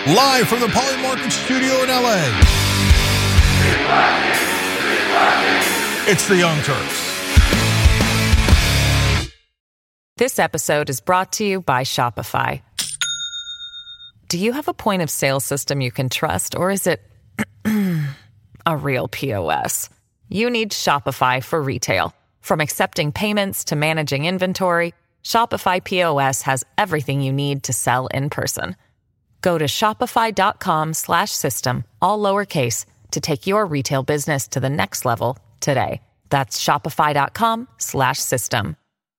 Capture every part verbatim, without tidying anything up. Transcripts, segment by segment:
live from the Polymarket studio in L A. It's the Young Turks. This episode is brought to you by Shopify. Do you have a point of sale system you can trust, or is it a real P O S? You need Shopify for retail. From accepting payments to managing inventory, Shopify P O S has everything you need to sell in person. Go to shopify.com slash system, all lowercase, to take your retail business to the next level today. That's shopify.com slash system.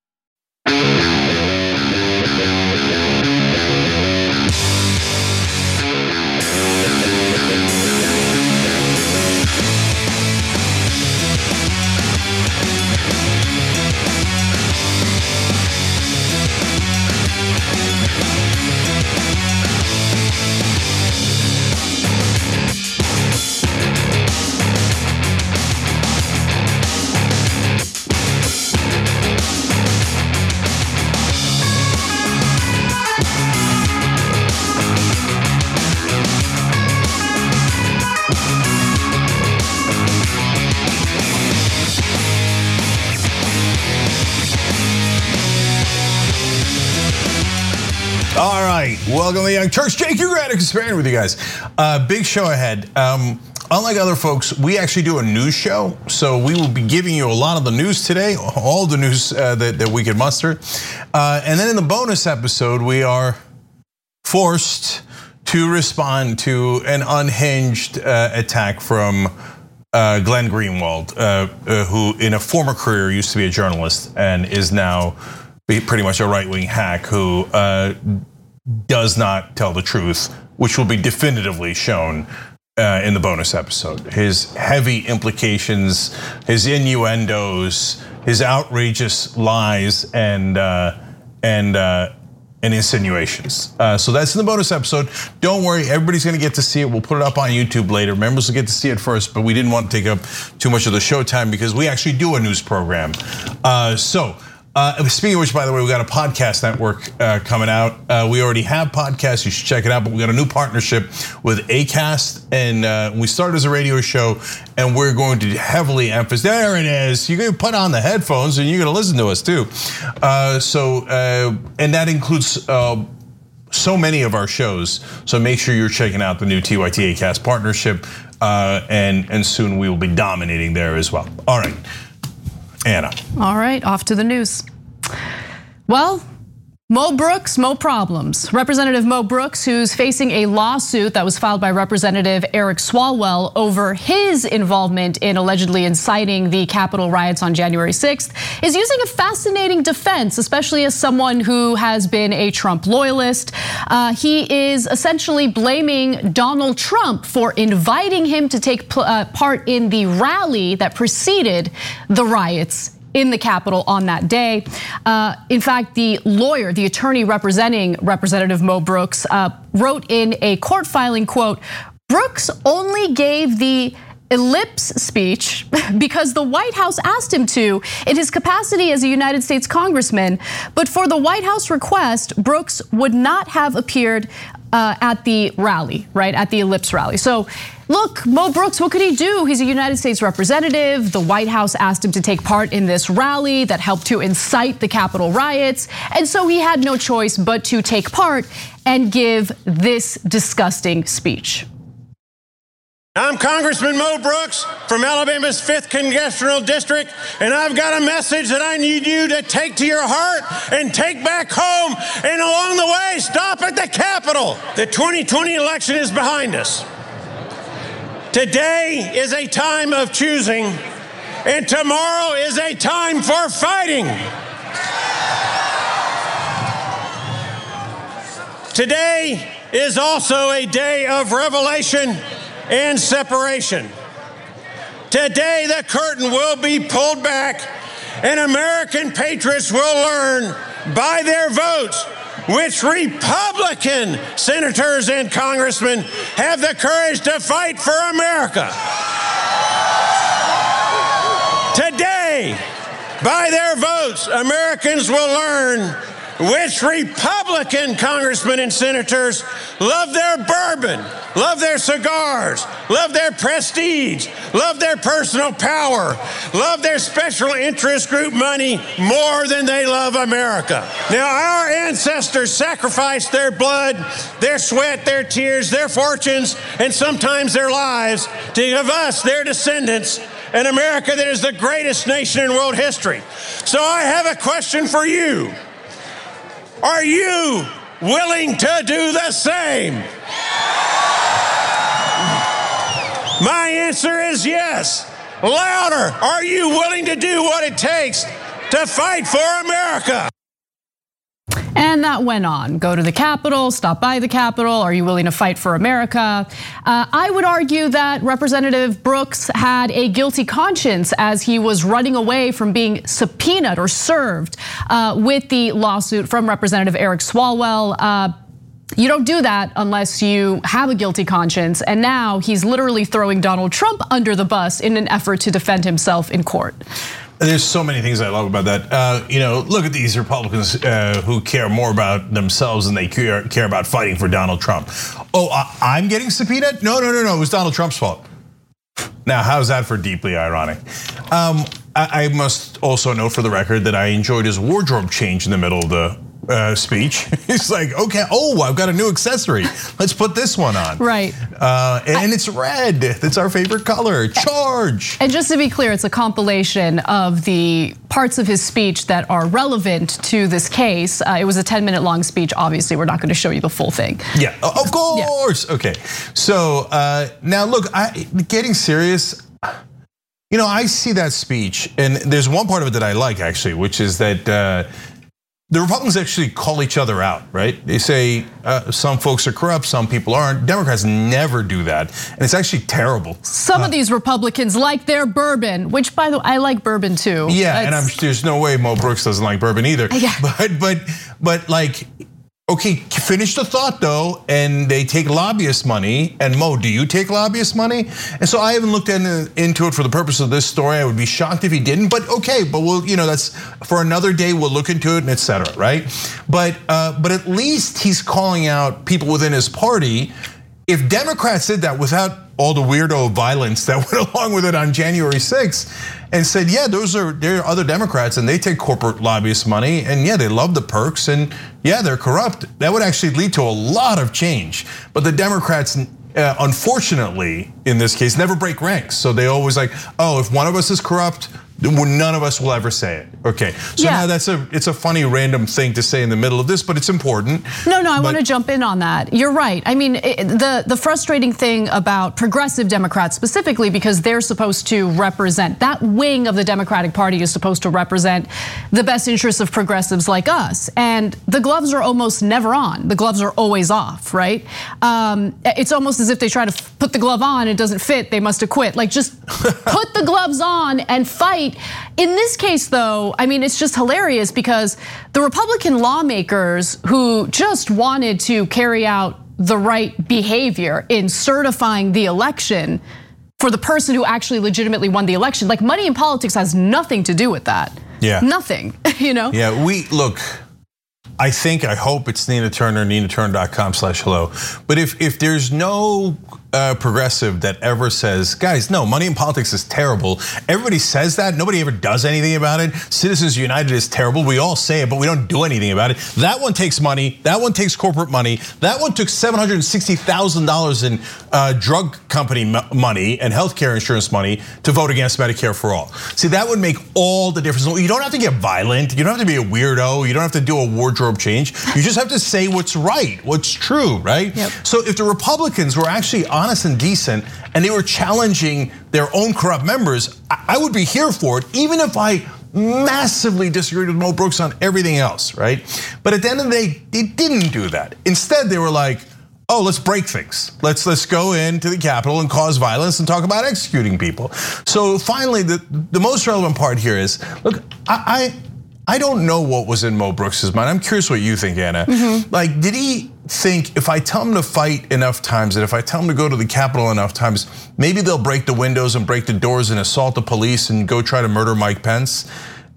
All right, welcome to the Young Turks. Jake Ugraddick is sparing with you guys. Uh, big show ahead. Um, unlike other folks, we actually do a news show, so we will be giving you a lot of the news today, all the news uh, that, that we can muster. Uh, and then in the bonus episode, we are forced to respond to an unhinged uh, attack from uh, Glenn Greenwald, uh, uh, who in a former career used to be a journalist and is now pretty much a right-wing hack who uh, does not tell the truth, which will be definitively shown uh, in the bonus episode. His heavy implications, his innuendos, his outrageous lies, and uh, and uh, and insinuations. Uh, so that's in the bonus episode. Don't worry, everybody's gonna get to see it. We'll put it up on YouTube later. Members will get to see it first, but we didn't want to take up too much of the show time because we actually do a news program. Uh, so. Uh, speaking of which, by the way, we got a podcast network uh, coming out. Uh, we already have podcasts, you should check it out, but we got a new partnership with Acast, and uh, we started as a radio show, and we're going to heavily emphasize, there it is, you're gonna put on the headphones and you're gonna listen to us too. Uh, so, uh, and that includes uh, so many of our shows, so make sure you're checking out the new T Y T Acast partnership, uh, and, and soon we will be dominating there as well. All right. Anna. All right, off to the news. Well, Mo Brooks, Mo problems. Representative Mo Brooks, who's facing a lawsuit that was filed by Representative Eric Swalwell over his involvement in allegedly inciting the Capitol riots on January sixth, is using a fascinating defense, especially as someone who has been a Trump loyalist. Uh, he is essentially blaming Donald Trump for inviting him to take part in the rally that preceded the riots in the Capitol on that day. Uh, in fact, the lawyer, the attorney representing Representative Mo Brooks, uh, wrote in a court filing, quote, Brooks only gave the ellipse speech because the White House asked him to in his capacity as a United States congressman, but for the White House request, Brooks would not have appeared uh, at the rally, right, at the ellipse rally. So look, Mo Brooks, what could he do? He's a United States representative. The White House asked him to take part in this rally that helped to incite the Capitol riots. And so he had no choice but to take part and give this disgusting speech. I'm Congressman Mo Brooks from Alabama's fifth Congressional District, and I've got a message that I need you to take to your heart and take back home, and along the way, stop at the Capitol. The twenty twenty election is behind us. Today is a time of choosing, and tomorrow is a time for fighting. Today is also a day of revelation and separation. Today, the curtain will be pulled back, and American patriots will learn by their votes which Republican senators and congressmen have the courage to fight for America. Today, by their votes, Americans will learn which Republican congressmen and senators love their bourbon, love their cigars, love their prestige, love their personal power, love their special interest group money more than they love America. Now, our ancestors sacrificed their blood, their sweat, their tears, their fortunes, and sometimes their lives to give us, their descendants, an America that is the greatest nation in world history. So I have a question for you. Are you willing to do the same? My answer is yes. Louder. Are you willing to do what it takes to fight for America? And that went on. Go to the Capitol, stop by the Capitol. Are you willing to fight for America? Uh, I would argue that Representative Brooks had a guilty conscience as he was running away from being subpoenaed or served uh, with the lawsuit from Representative Eric Swalwell. Uh, You don't do that unless you have a guilty conscience. And now he's literally throwing Donald Trump under the bus in an effort to defend himself in court. There's so many things I love about that. Uh, you know, look at these Republicans uh, who care more about themselves than they care, care about fighting for Donald Trump. Oh, I'm getting subpoenaed? No, no, no, no, it was Donald Trump's fault. Now, how's that for deeply ironic? Um, I, I must also note for the record that I enjoyed his wardrobe change in the middle of the Uh, speech. He's like, okay, oh, I've got a new accessory. Let's put this one on. Right. Uh, and, and it's red. It's our favorite color. Charge. And just to be clear, it's a compilation of the parts of his speech that are relevant to this case. Uh, it was a ten minute long speech. Obviously, we're not going to show you the full thing. Yeah, of course. Yeah. Okay. So uh, now look, I, getting serious, you know, I see that speech and there's one part of it that I like actually, which is that uh, the Republicans actually call each other out, right? They say uh, some folks are corrupt, some people aren't. Democrats never do that, and it's actually terrible. Some uh, of these Republicans like their bourbon, which by the way, I like bourbon too. Yeah, it's, and I'm, there's no way Mo Brooks doesn't like bourbon either. Yeah. But but but like, okay, finish the thought though, and they take lobbyist money. And Mo, do you take lobbyist money? And so I haven't looked into it for the purpose of this story. I would be shocked if he didn't, but okay, but we'll, you know, that's for another day. We'll look into it and et cetera, right? But uh, but at least he's calling out people within his party. If Democrats did that without all the weirdo violence that went along with it on January sixth, and said, yeah, those are there are other Democrats and they take corporate lobbyist money, and yeah, they love the perks, and yeah, they're corrupt. That would actually lead to a lot of change. But the Democrats, uh, unfortunately, in this case, never break ranks. So they always like, oh, if one of us is corrupt, none of us will ever say it. Okay, so yeah. Now that's a it's a funny random thing to say in the middle of this, but it's important. No, no, I want to jump in on that. You're right. I mean, the the frustrating thing about progressive Democrats specifically, because they're supposed to represent, that wing of the Democratic Party is supposed to represent the best interests of progressives like us, and the gloves are almost never on. The gloves are always off, right? Um, it's almost as if they try to put the glove on, it doesn't fit, they must have quit. Like, just put the gloves on and fight. In this case, though, I mean, it's just hilarious because the Republican lawmakers who just wanted to carry out the right behavior in certifying the election for the person who actually legitimately won the election, like money in politics has nothing to do with that. Yeah. Nothing, you know? Yeah, we, look, I think, I hope it's Nina Turner, nina turner dot com slash hello. But if if there's no uh, progressive that ever says, guys, no, money in politics is terrible. Everybody says that, nobody ever does anything about it. Citizens United is terrible, we all say it, but we don't do anything about it. That one takes money, that one takes corporate money. That one took seven hundred sixty thousand dollars in uh, drug company money and healthcare insurance money to vote against Medicare for all. See, that would make all the difference. You don't have to get violent, you don't have to be a weirdo, you don't have to do a wardrobe change. You just have to say what's right, what's true, right? Yep. So if the Republicans were actually honest and decent and they were challenging their own corrupt members, I would be here for it, even if I massively disagreed with Mo Brooks on everything else, right? But at the end of the day, they didn't do that. Instead, they were like, oh, let's break things. Let's let's go into the Capitol and cause violence and talk about executing people. So finally, the, the most relevant part here is, look, I, I I don't know what was in Mo Brooks's mind. I'm curious what you think, Anna. Mm-hmm. Like, did he think if I tell him to fight enough times, and if I tell him to go to the Capitol enough times, maybe they'll break the windows and break the doors and assault the police and go try to murder Mike Pence?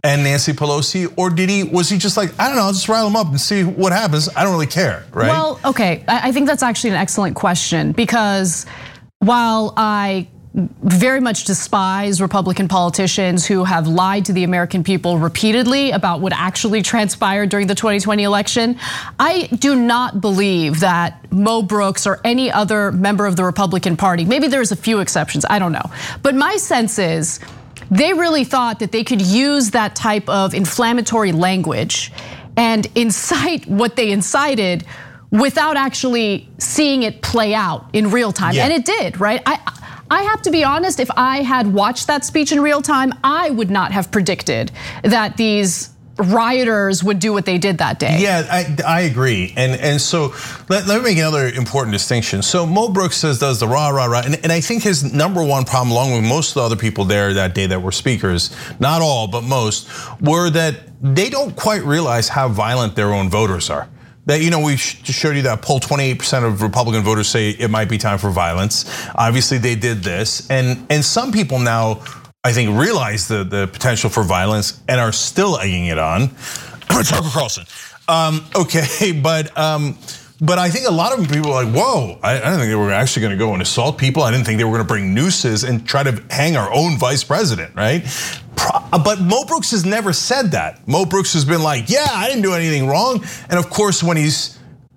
and Nancy Pelosi, or did he? Was he just like, I don't know, I'll just rile them up and see what happens. I don't really care, right? Well, okay, I think that's actually an excellent question, because while I very much despise Republican politicians who have lied to the American people repeatedly about what actually transpired during the twenty twenty election, I do not believe that Mo Brooks or any other member of the Republican Party, maybe there's a few exceptions, I don't know. But my sense is they really thought that they could use that type of inflammatory language and incite what they incited without actually seeing it play out in real time. Yeah. And it did, right? I, I have to be honest, if I had watched that speech in real time, I would not have predicted that these rioters would do what they did that day. Yeah, I, I agree. And and so let, let me make another important distinction. So Mo Brooks says, does the rah, rah, rah. And, and I think his number one problem, along with most of the other people there that day that were speakers, not all, but most, were that they don't quite realize how violent their own voters are. That, you know, we showed you that poll, twenty-eight percent of Republican voters say it might be time for violence. Obviously they did this, and and some people now, I think, realize the, the potential for violence and are still egging it on. Tucker Carlson. Um, okay, but um, but I think a lot of people are like, whoa, I, I didn't think they were actually gonna go and assault people. I didn't think they were gonna bring nooses and try to hang our own vice president, right? But Mo Brooks has never said that. Mo Brooks has been like, yeah, I didn't do anything wrong. And of course, when he's,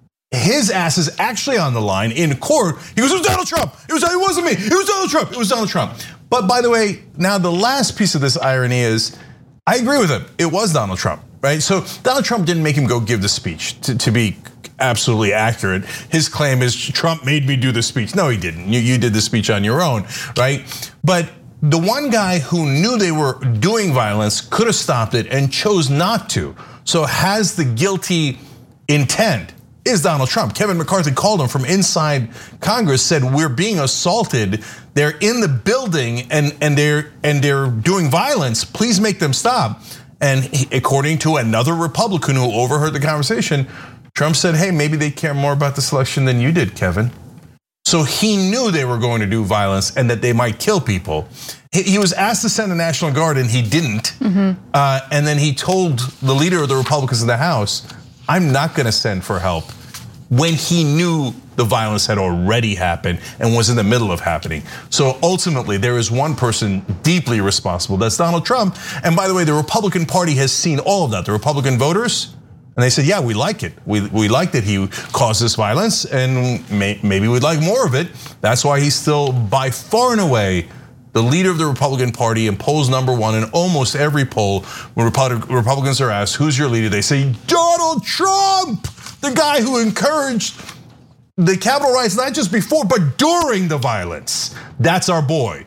his ass is actually on the line in court, he goes, it was Donald Trump. It was, it wasn't me, it was Donald Trump, it was Donald Trump. But by the way, now the last piece of this irony is, I agree with him, it was Donald Trump, right? So Donald Trump didn't make him go give the speech, to, to be absolutely accurate. His claim is Trump made me do the speech. No, he didn't, you, you did the speech on your own, right? But the one guy who knew they were doing violence could have stopped it and chose not to. So has the guilty intent is Donald Trump. Kevin McCarthy called him from inside Congress, said we're being assaulted. They're in the building and and they're and they're doing violence. Please make them stop. And he, according to another Republican who overheard the conversation, Trump said, hey, maybe they care more about the selection than you did, Kevin. So he knew they were going to do violence and that they might kill people. He was asked to send the National Guard and he didn't. Mm-hmm. uh, and then he told the leader of the Republicans in the House, I'm not gonna send for help, when he knew the violence had already happened and was in the middle of happening. So ultimately, there is one person deeply responsible, that's Donald Trump. And by the way, the Republican Party has seen all of that. The Republican voters, and they said, yeah, we like it. We, we like that he caused this violence and may, maybe we'd like more of it. That's why he's still by far and away the leader of the Republican Party in polls number one in almost every poll. When Republicans are asked, who's your leader? They say, Donald Trump, the guy who encouraged the Capitol riots, not just before, but during the violence. That's our boy.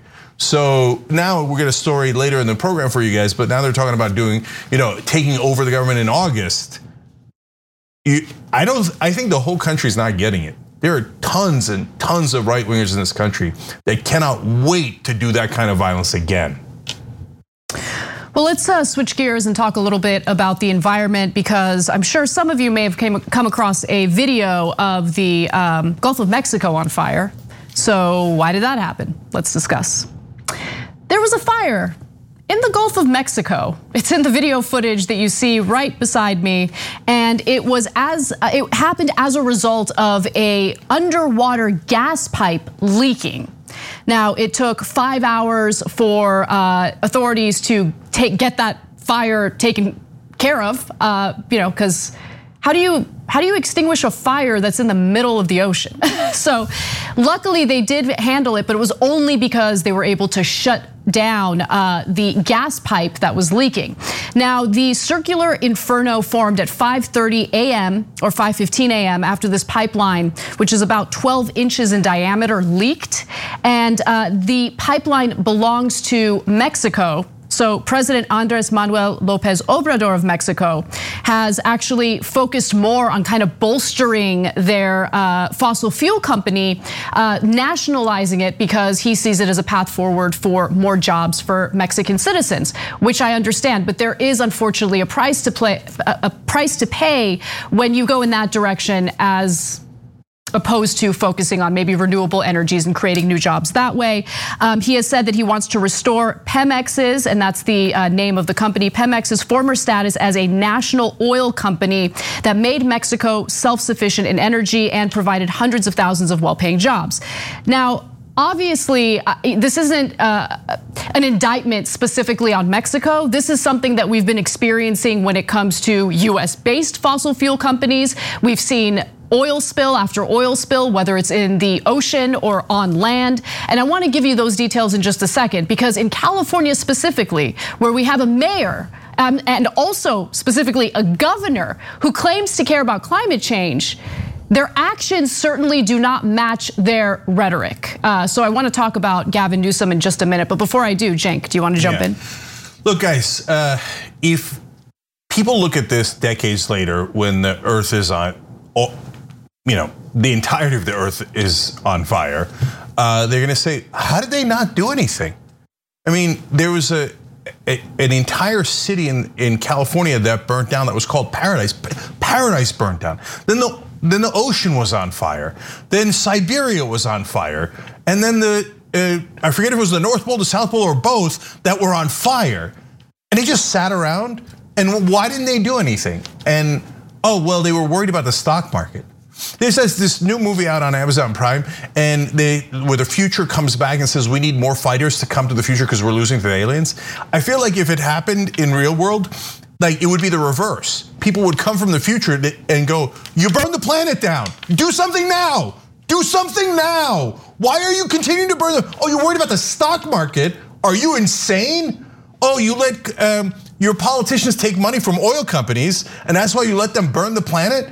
So now we'll get a story later in the program for you guys, but now they're talking about doing, you know, taking over the government in August. I don't, I think the whole country's not getting it. There are tons and tons of right wingers in this country that cannot wait to do that kind of violence again. Well, let's uh, switch gears and talk a little bit about the environment, because I'm sure some of you may have came, come across a video of the um, Gulf of Mexico on fire. So why did that happen? Let's discuss. There was a fire in the Gulf of Mexico. It's in the video footage that you see right beside me, and it was as it happened as a result of a underwater gas pipe leaking. Now, it took five hours for uh, authorities to take get that fire taken care of. Uh, you know, because how do you how do you extinguish a fire that's in the middle of the ocean? So, luckily they did handle it, but it was only because they were able to shut down uh, the gas pipe that was leaking. Now, the circular inferno formed at five thirty a m or five fifteen a m after this pipeline, which is about twelve inches in diameter, leaked. And uh, the pipeline belongs to Mexico. So President Andres Manuel Lopez Obrador of Mexico has actually focused more on kind of bolstering their uh, fossil fuel company, uh, nationalizing it, because he sees it as a path forward for more jobs for Mexican citizens, which I understand. But there is unfortunately a price to play, a price to pay when you go in that direction as opposed to focusing on maybe renewable energies and creating new jobs that way. Um, he has said that he wants to restore Pemex's, and that's the uh, name of the company, Pemex's former status as a national oil company that made Mexico self-sufficient in energy and provided hundreds of thousands of well-paying jobs. Now, obviously, this isn't uh, an indictment specifically on Mexico. This is something that we've been experiencing when it comes to U S-based fossil fuel companies. We've seen oil spill after oil spill, whether it's in the ocean or on land. And I want to give you those details in just a second, because in California specifically, where we have a mayor um, and also specifically a governor who claims to care about climate change, their actions certainly do not match their rhetoric. Uh, so I want to talk about Gavin Newsom in just a minute. But before I do, Cenk, do you want to jump yeah. in? Look, guys, uh, if people look at this decades later when the earth is on, you know, the entirety of the earth is on fire, uh, they're gonna say, how did they not do anything? I mean, there was a, a an entire city in, in California that burnt down that was called Paradise. Paradise burnt down. Then the then the ocean was on fire. Then Siberia was on fire. And then the, uh, I forget if it was the North Pole, the South Pole, or both that were on fire. And they just sat around, and why didn't they do anything? And, oh, well, they were worried about the stock market. There's this new movie out on Amazon Prime, and they, where the future comes back and says we need more fighters to come to the future because we're losing to the aliens. I feel like if it happened in real world, like it would be the reverse. People would come from the future and go, you burned the planet down. Do something now. Do something now. Why are you continuing to burn the, oh, you're worried about the stock market? Are you insane? Oh, you let um, your politicians take money from oil companies, and that's why you let them burn the planet?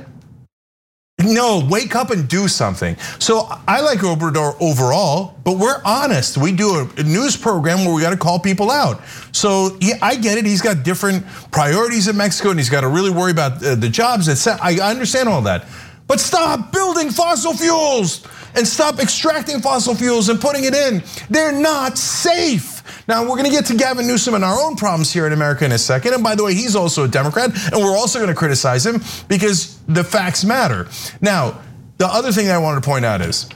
No, wake up and do something. So I like Obrador overall, but we're honest. We do a news program where we got to call people out. So yeah, I get it. He's got different priorities in Mexico, and he's got to really worry about the jobs. I understand all that. But stop building fossil fuels and stop extracting fossil fuels and putting it in. They're not safe. Now, we're gonna get to Gavin Newsom and our own problems here in America in a second. And by the way, he's also a Democrat, and we're also gonna criticize him because the facts matter. Now, the other thing I wanted to point out is,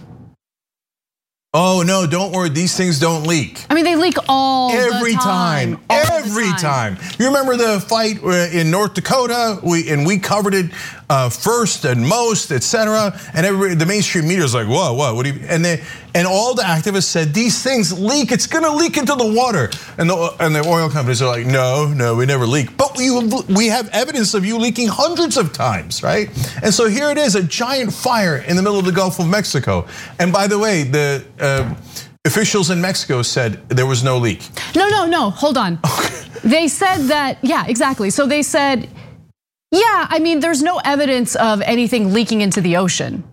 oh no, don't worry, these things don't leak. I mean, they leak all every the time. time. All every the time. time. You remember the fight in North Dakota? We and we covered it uh, first and most, et cetera. And everybody, the mainstream media is like, whoa, what? What do you? And they and all the activists said these things leak. It's gonna leak into the water. And the and the oil companies are like, no, no, we never leak. But we we have evidence of you leaking hundreds of times, right? And so here it is, a giant fire in the middle of the Gulf of Mexico. And by the way, the uh, officials in Mexico said there was no leak. No, no, no, hold on. They said that, yeah, exactly. So they said, yeah, I mean, there's no evidence of anything leaking into the ocean.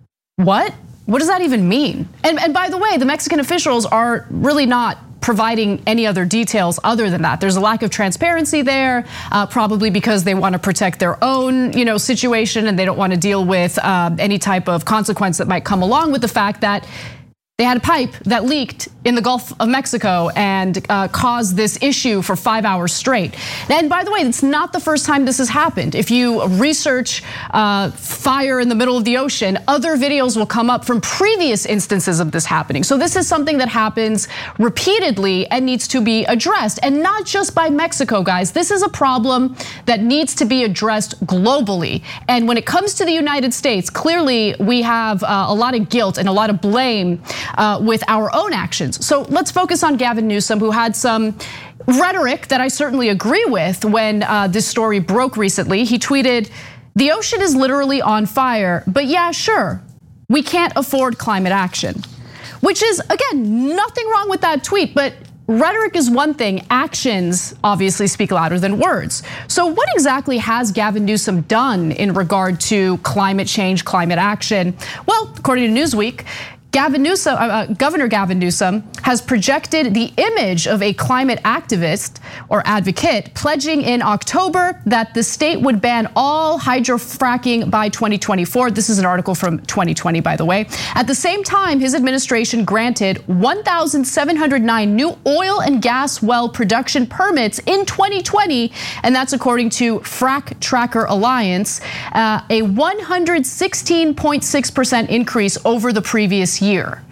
What? What does that even mean? And, and by the way, the Mexican officials are really not providing any other details other than that. There's a lack of transparency there, uh, probably because they want to protect their own, you know, situation, and they don't want to deal with uh, any type of consequence that might come along with the fact that they had a pipe that leaked in the Gulf of Mexico and uh, caused this issue for five hours straight. And by the way, it's not the first time this has happened. If you research uh, fire in the middle of the ocean, other videos will come up from previous instances of this happening. So this is something that happens repeatedly and needs to be addressed, and not just by Mexico, guys. This is a problem that needs to be addressed globally. And when it comes to the United States, clearly we have a lot of guilt and a lot of blame Uh, with our own actions. So let's focus on Gavin Newsom, who had some rhetoric that I certainly agree with when uh, this story broke recently. He tweeted, "The ocean is literally on fire, but yeah, sure, we can't afford climate action." Which is, again, nothing wrong with that tweet, but rhetoric is one thing, actions obviously speak louder than words. So what exactly has Gavin Newsom done in regard to climate change, climate action? Well, according to Newsweek, Gavin Newsom, uh, Governor Gavin Newsom has projected the image of a climate activist or advocate, pledging in October that the state would ban all hydrofracking by twenty twenty-four. This is an article from twenty twenty, by the way. At the same time, his administration granted one thousand seven hundred nine new oil and gas well production permits in twenty twenty, and that's according to Frac Tracker Alliance, uh, a one hundred sixteen point six percent increase over the previous year.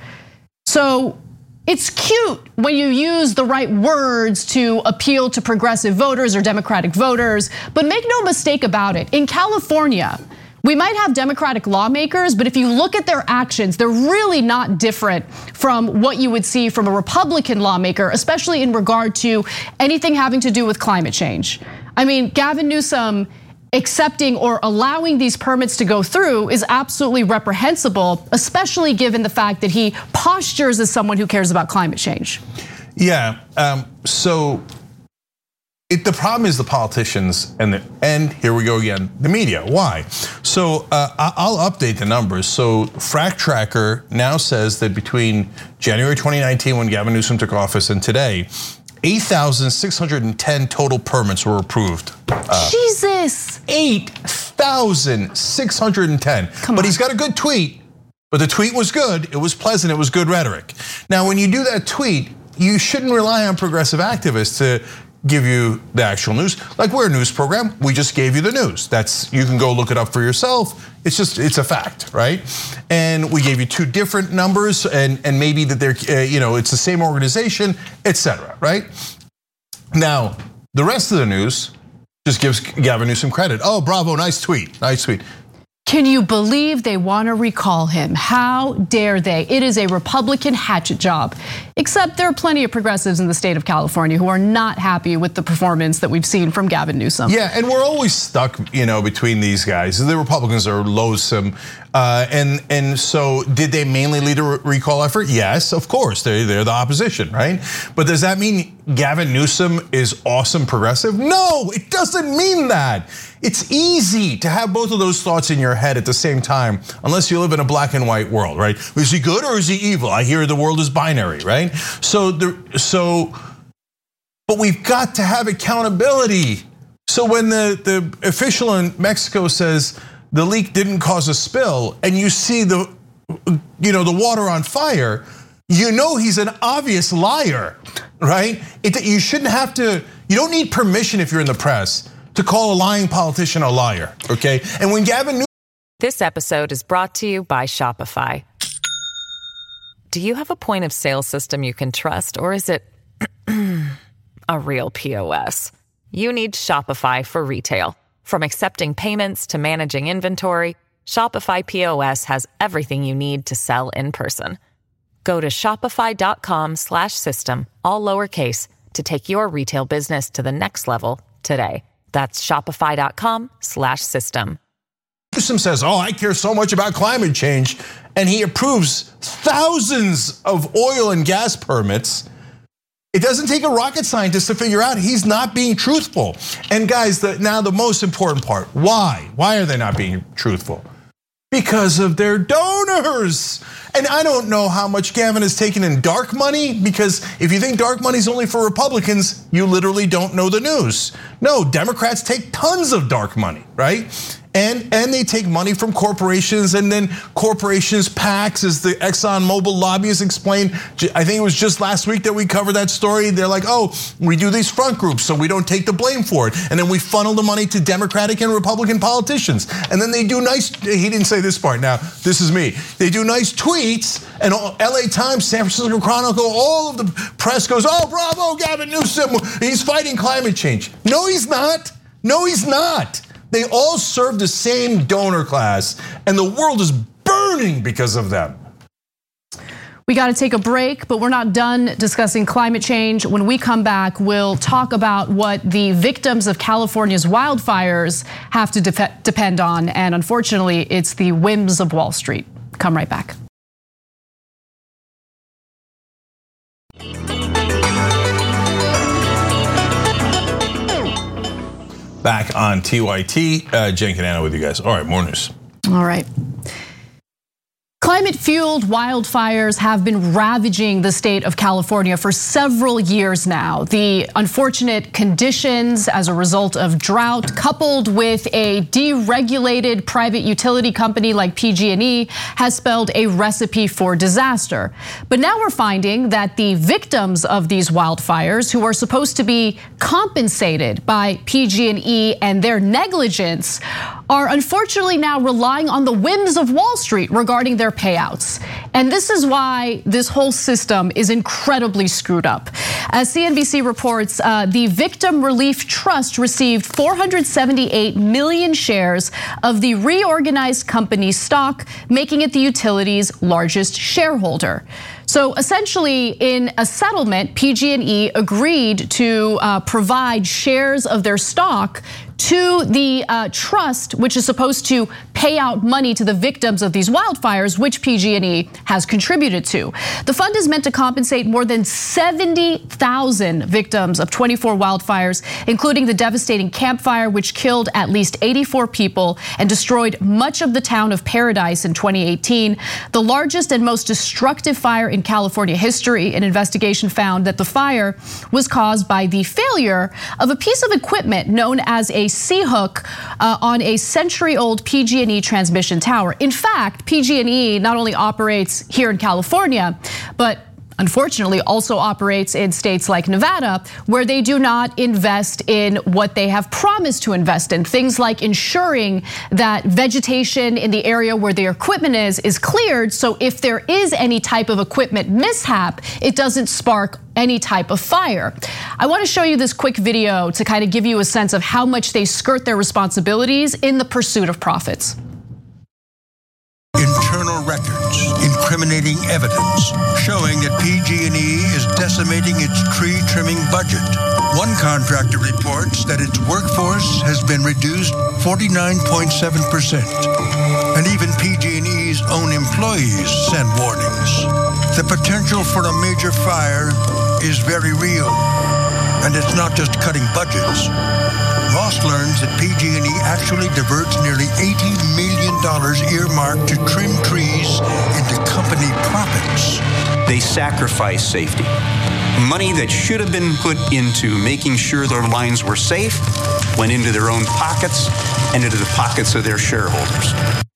So it's cute when you use the right words to appeal to progressive voters or Democratic voters, but make no mistake about it. In California, we might have Democratic lawmakers, but if you look at their actions, they're really not different from what you would see from a Republican lawmaker, especially in regard to anything having to do with climate change. I mean, Gavin Newsom accepting or allowing these permits to go through is absolutely reprehensible, especially given the fact that he postures as someone who cares about climate change. Yeah, um, so it, the problem is the politicians and the, and here we go again, the media. Why? So uh, I'll update the numbers. So Frac Tracker now says that between January twenty nineteen, when Gavin Newsom took office, and today, eight thousand six hundred ten total permits were approved. Uh, Jesus! eight thousand six hundred ten. Come but on. He's got a good tweet, but the tweet was good, it was pleasant, it was good rhetoric. Now, when you do that tweet, you shouldn't rely on progressive activists to give you the actual news. Like, we're a news program, we just gave you the news. That's, you can go look it up for yourself. It's just, it's a fact, right? And we gave you two different numbers, and, and maybe that they're, you know, it's the same organization, et cetera, right? Now, the rest of the news just gives Gavin Newsom credit. Oh, bravo, nice tweet, nice tweet. Can you believe they want to recall him? How dare they? It is a Republican hatchet job. Except there are plenty of progressives in the state of California who are not happy with the performance that we've seen from Gavin Newsom. Yeah, and we're always stuck, you know, between these guys. The Republicans are loathsome. Uh, and and so did they mainly lead a recall effort? Yes, of course, they're, they're the opposition, right? But does that mean Gavin Newsom is awesome progressive? No, it doesn't mean that. It's easy to have both of those thoughts in your head at the same time, unless you live in a black and white world, right? Is he good or is he evil? I hear the world is binary, right? So, the, so, but we've got to have accountability. So when the, the official in Mexico says the leak didn't cause a spill, and you see the, you know, the water on fire, you know he's an obvious liar, right? It, you shouldn't have to, you don't need permission if you're in the press to call a lying politician a liar, okay? And when Gavin Newsom— This episode is brought to you by Shopify. Do you have a point of sale system you can trust, or is it a real P O S? You need Shopify for retail. From accepting payments to managing inventory, Shopify P O S has everything you need to sell in person. Go to shopify.com slash system, all lowercase, to take your retail business to the next level today. That's shopify.com slash system. Newsom says, oh, I care so much about climate change, and he approves thousands of oil and gas permits. It doesn't take a rocket scientist to figure out he's not being truthful. And guys, the, now the most important part, why? Why are they not being truthful? Because of their donors. And I don't know how much Gavin has taken in dark money, because if you think dark money is only for Republicans, you literally don't know the news. No, Democrats take tons of dark money, right? And, and they take money from corporations, and then corporations, PACs, as the ExxonMobil lobbyists explained. I think it was just last week that we covered that story. They're like, oh, we do these front groups so we don't take the blame for it. And then we funnel the money to Democratic and Republican politicians. And then they do nice, he didn't say this part, now this is me. They do nice tweets, and L A Times, San Francisco Chronicle, all of the press goes, oh, bravo, Gavin Newsom, he's fighting climate change. No, he's not, no, he's not. They all serve the same donor class, and the world is burning because of them. We got to take a break, but we're not done discussing climate change. When we come back, we'll talk about what the victims of California's wildfires have to de- depend on. And unfortunately, it's the whims of Wall Street. Come right back. Back on T Y T, uh, Jen Canano with you guys. All right, more news. All right. Climate-fueled wildfires have been ravaging the state of California for several years now. The unfortunate conditions as a result of drought, coupled with a deregulated private utility company like P G and E, has spelled a recipe for disaster. But now we're finding that the victims of these wildfires, who are supposed to be compensated by P G and E and their negligence, are unfortunately now relying on the whims of Wall Street regarding their payouts. And this is why this whole system is incredibly screwed up. As C N B C reports, uh, the Victim Relief Trust received four hundred seventy-eight million shares of the reorganized company stock, making it the utility's largest shareholder. So essentially, in a settlement, P G and E agreed to uh, provide shares of their stock to the uh, trust, which is supposed to pay out money to the victims of these wildfires, which P G and E has contributed to. The fund is meant to compensate more than seventy thousand victims of twenty-four wildfires, including the devastating Camp Fire, which killed at least eighty-four people and destroyed much of the town of Paradise in twenty eighteen. The largest and most destructive fire in California history. An investigation found that the fire was caused by the failure of a piece of equipment known as a C-hook uh, on a century-old P G and E transmission tower. In fact, P G and E not only operates here in California, but unfortunately also operates in states like Nevada, where they do not invest in what they have promised to invest in. Things like ensuring that vegetation in the area where their equipment is is cleared, so if there is any type of equipment mishap, it doesn't spark any type of fire. I want to show you this quick video to kind of give you a sense of how much they skirt their responsibilities in the pursuit of profits. Internal records, incriminating evidence showing that P G and E is decimating its tree trimming budget. One contractor reports that its workforce has been reduced forty-nine point seven percent, and even P G and E's own employees send warnings. The potential for a major fire is very real, and it's not just cutting budgets. Ross learns that P G and E actually diverts nearly eighty million dollars earmarked to trim trees into company profits. They sacrifice safety. Money that should have been put into making sure their lines were safe went into their own pockets and into the pockets of their shareholders.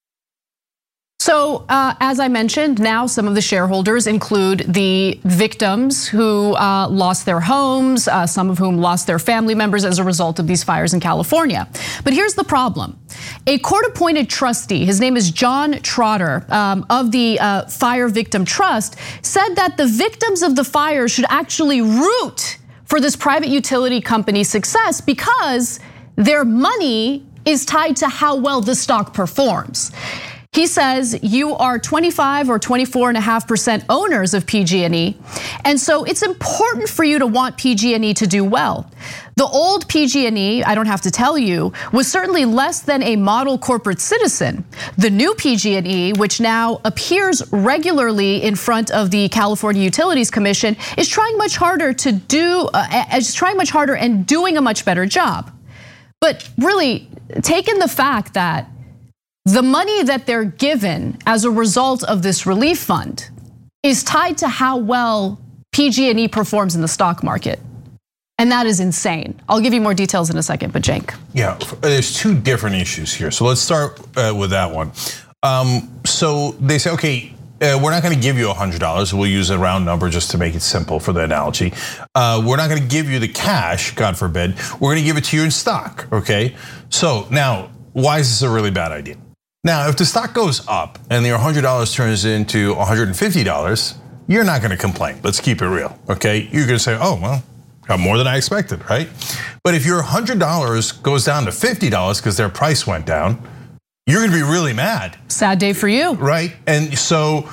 So uh, as I mentioned, now some of the shareholders include the victims who uh, lost their homes, uh, some of whom lost their family members as a result of these fires in California. But here's the problem. A court-appointed trustee, his name is John Trotter, um, of the uh, Fire Victim Trust, said that the victims of the fire should actually root for this private utility company's success because their money is tied to how well the stock performs. He says you are twenty-five or twenty-four and a half percent owners of P G and E, and so it's important for you to want P G and E to do well. The old P G and E, I don't have to tell you, was certainly less than a model corporate citizen. The new P G and E, which now appears regularly in front of the California Utilities Commission, is trying much harder to do, uh, is trying much harder and doing a much better job. But really, taking the fact that the money that they're given as a result of this relief fund is tied to how well P G and E performs in the stock market. And that is insane. I'll give you more details in a second, but Cenk. Yeah, there's two different issues here. So let's start with that one. Um, so they say, okay, Uh, we're not going to give you one hundred dollars. We'll use a round number just to make it simple for the analogy. Uh, we're not going to give you the cash, God forbid. We're going to give it to you in stock, okay? So now, why is this a really bad idea? Now, if the stock goes up and your one hundred dollars turns into one hundred fifty dollars, you're not going to complain. Let's keep it real, okay? You're going to say, oh, well, got more than I expected, right? But if your one hundred dollars goes down to fifty dollars because their price went down, you're gonna be really mad. Sad day for you. Right, and so,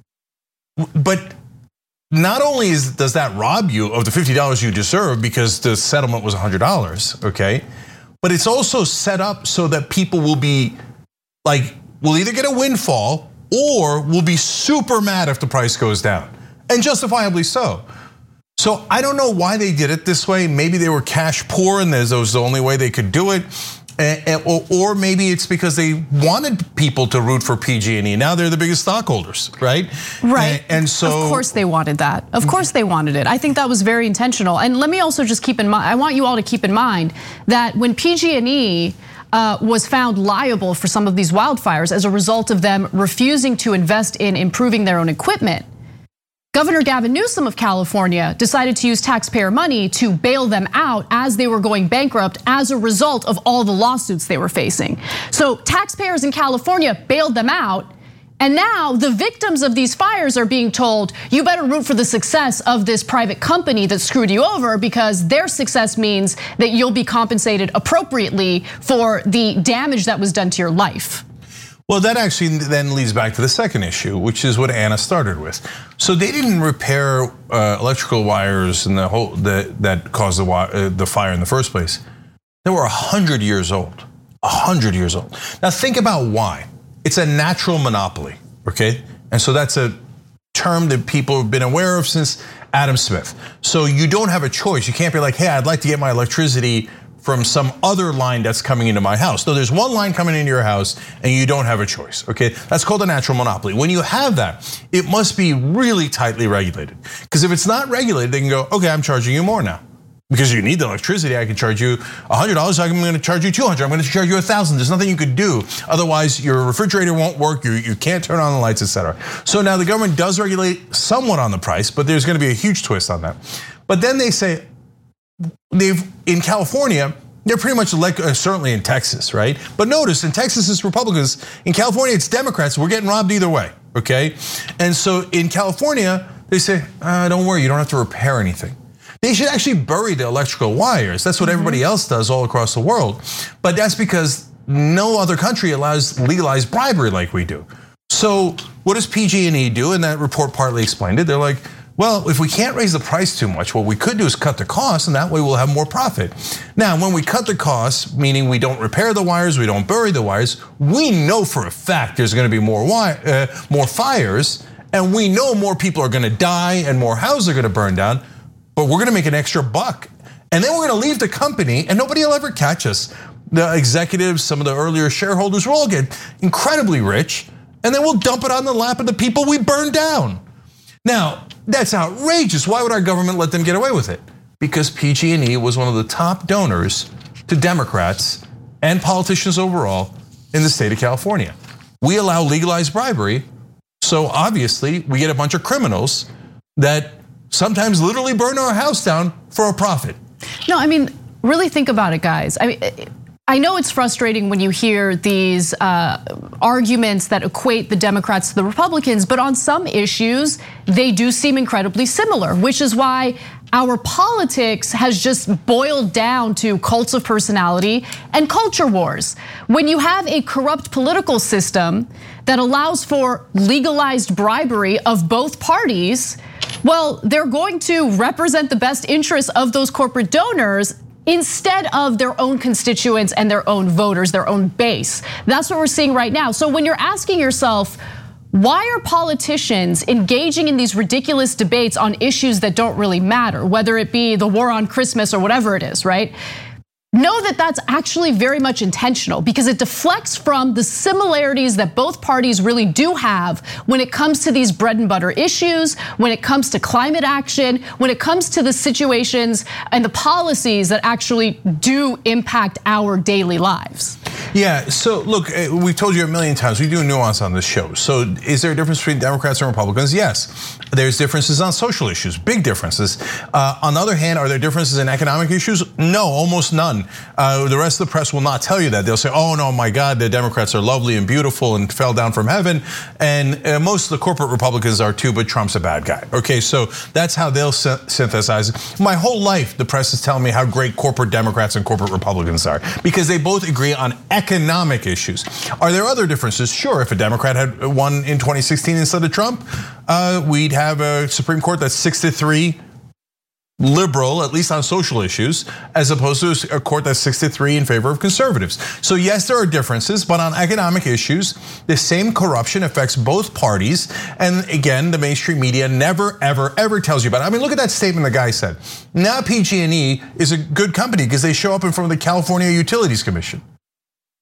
but not only is, does that rob you of the fifty dollars you deserve because the settlement was one hundred dollars, okay? But it's also set up so that people will be like, will either get a windfall or will be super mad if the price goes down, and justifiably so. So I don't know why they did it this way. Maybe they were cash poor and that was the only way they could do it. Or maybe it's because they wanted people to root for P G and E. Now they're the biggest stockholders, right? Right. And so, of course they wanted that. Of course they wanted it. I think that was very intentional. And let me also just keep in mind, I want you all to keep in mind that when P G and E Uh, was found liable for some of these wildfires as a result of them refusing to invest in improving their own equipment, Governor Gavin Newsom of California decided to use taxpayer money to bail them out as they were going bankrupt as a result of all the lawsuits they were facing. So taxpayers in California bailed them out. And now the victims of these fires are being told, you better root for the success of this private company that screwed you over, because their success means that you'll be compensated appropriately for the damage that was done to your life. Well, that actually then leads back to the second issue, which is what Anna started with. So they didn't repair uh, electrical wires and the whole the, that caused the, uh, the fire in the first place. They were a hundred years old, a hundred years old. Now think about why. It's a natural monopoly, okay? And so that's a term that people have been aware of since Adam Smith. So you don't have a choice. You can't be like, hey, I'd like to get my electricity from some other line that's coming into my house. No, there's one line coming into your house and you don't have a choice, okay? That's called a natural monopoly. When you have that, it must be really tightly regulated. Because if it's not regulated, they can go, okay, I'm charging you more now. Because you need the electricity, I can charge you one hundred dollars, I'm gonna charge you two hundred dollars, I'm gonna charge you one thousand dollars. There's nothing you could do. Otherwise, your refrigerator won't work, you, you can't turn on the lights, et cetera. So now the government does regulate somewhat on the price, but there's gonna be a huge twist on that. But then they say, they've in California, they're pretty much like, certainly in Texas, right? But notice, in Texas it's Republicans, in California it's Democrats, we're getting robbed either way, okay? And so in California, they say, uh, don't worry, you don't have to repair anything. They should actually bury the electrical wires. That's what everybody else does all across the world. But that's because no other country allows legalized bribery like we do. So what does P G and E do? And that report partly explained it. They're like, well, if we can't raise the price too much, what we could do is cut the costs, and that way we'll have more profit. Now, when we cut the costs, meaning we don't repair the wires, we don't bury the wires, we know for a fact there's gonna be more wire, uh, more fires, and we know more people are gonna die and more houses are gonna burn down. But we're gonna make an extra buck. And then we're gonna leave the company and nobody will ever catch us. The executives, some of the earlier shareholders will all get incredibly rich, and then we'll dump it on the lap of the people we burned down. Now, that's outrageous. Why would our government let them get away with it? Because P G and E was one of the top donors to Democrats and politicians overall in the state of California. We allow legalized bribery, so obviously we get a bunch of criminals that sometimes literally burn our house down for a profit. No, I mean, really think about it, guys. I mean, I know it's frustrating when you hear these uh, arguments that equate the Democrats to the Republicans, but on some issues, they do seem incredibly similar, which is why our politics has just boiled down to cults of personality and culture wars. When you have a corrupt political system that allows for legalized bribery of both parties, well, they're going to represent the best interests of those corporate donors instead of their own constituents and their own voters, their own base. That's what we're seeing right now. So when you're asking yourself, why are politicians engaging in these ridiculous debates on issues that don't really matter, whether it be the war on Christmas or whatever it is, right? Know that that's actually very much intentional, because it deflects from the similarities that both parties really do have when it comes to these bread and butter issues, when it comes to climate action, when it comes to the situations and the policies that actually do impact our daily lives. Yeah, so look, we've told you a million times, we do nuance on this show. So is there a difference between Democrats and Republicans? Yes, there's differences on social issues, big differences. Uh, on the other hand, are there differences in economic issues? No, almost none. Uh, the rest of the press will not tell you that. They'll say, oh no, my God, the Democrats are lovely and beautiful and fell down from heaven. And most of the corporate Republicans are too, but Trump's a bad guy. Okay, so that's how they'll synthesize it. My whole life, the press is telling me how great corporate Democrats and corporate Republicans are, because they both agree on economic issues. Are there other differences? Sure, if a Democrat had won in twenty sixteen instead of Trump, uh, we'd have a Supreme Court that's six to three liberal, at least on social issues, as opposed to a court that's six to three in favor of conservatives. So yes, there are differences, but on economic issues, the same corruption affects both parties. And again, the mainstream media never, ever, ever tells you about it. I mean, look at that statement the guy said. Now P G and E is a good company because they show up in front of the California Utilities Commission.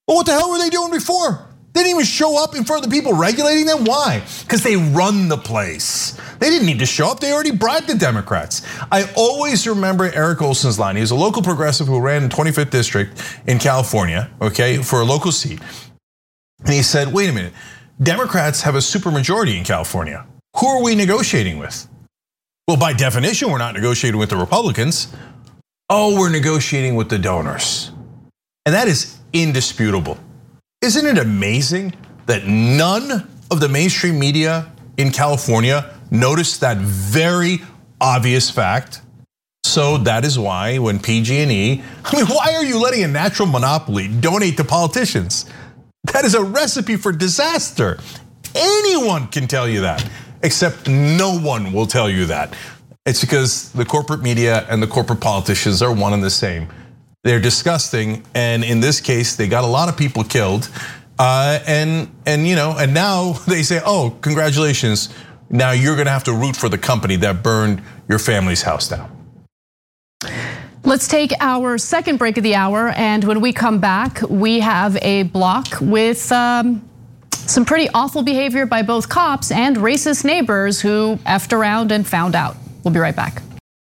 Well, what the hell were they doing before? They didn't even show up in front of the people regulating them. Why? Because they run the place. They didn't need to show up. They already bribed the Democrats. I always remember Eric Olson's line. He was a local progressive who ran in twenty-fifth district in California, okay, for a local seat. And he said, wait a minute, Democrats have a supermajority in California. Who are we negotiating with? Well, by definition, we're not negotiating with the Republicans. Oh, we're negotiating with the donors. And that is indisputable. Isn't it amazing that none of the mainstream media in California noticed that very obvious fact? So that is why when P G and E, I mean, why are you letting a natural monopoly donate to politicians? That is a recipe for disaster. Anyone can tell you that, except no one will tell you that. It's because the corporate media and the corporate politicians are one and the same. They're disgusting, and in this case, they got a lot of people killed. Uh, and and you know, and now they say, "Oh, congratulations! Now you're going to have to root for the company that burned your family's house down." Let's take our second break of the hour, and when we come back, we have a block with um, some pretty awful behavior by both cops and racist neighbors who effed around and found out. We'll be right back.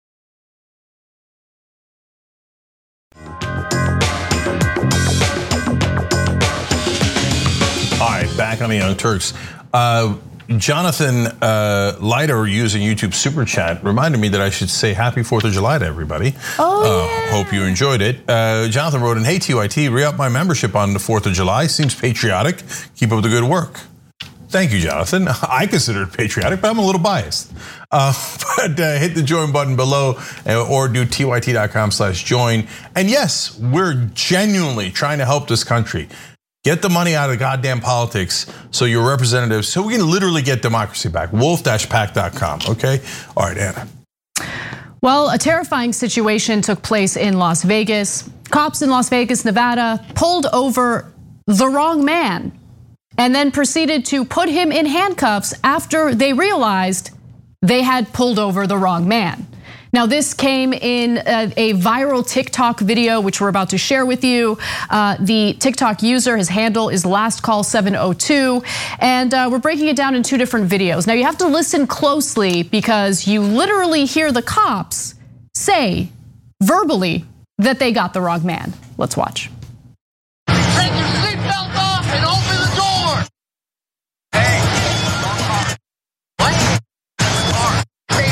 All right, back on the Young Turks. Uh, Jonathan uh, Leiter using YouTube Super Chat reminded me that I should say happy fourth of July to everybody. Oh, uh, yeah. Hope you enjoyed it. Uh, Jonathan wrote in, hey T Y T, re-up my membership on the fourth of July. Seems patriotic. Keep up the good work. Thank you, Jonathan. I consider it patriotic, but I'm a little biased. Uh, but uh, hit the join button below or do T Y T dot com slash join. And yes, we're genuinely trying to help this country. Get the money out of goddamn politics so your representatives, so we can literally get democracy back. wolf dash pac dot com, okay? All right, Anna. Well, a terrifying situation took place in Las Vegas. Cops in Las Vegas, Nevada pulled over the wrong man and then proceeded to put him in handcuffs after they realized they had pulled over the wrong man. Now, this came in a viral TikTok video, which we're about to share with you. Uh, the TikTok user, his handle is last call seven oh two, and uh, we're breaking it down in two different videos. Now, you have to listen closely because you literally hear the cops say verbally that they got the wrong man. Let's watch. Take your seatbelt off and open the door. Hey. What? Hey.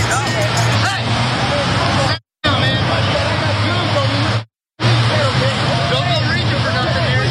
Don't go reaching for nothing here.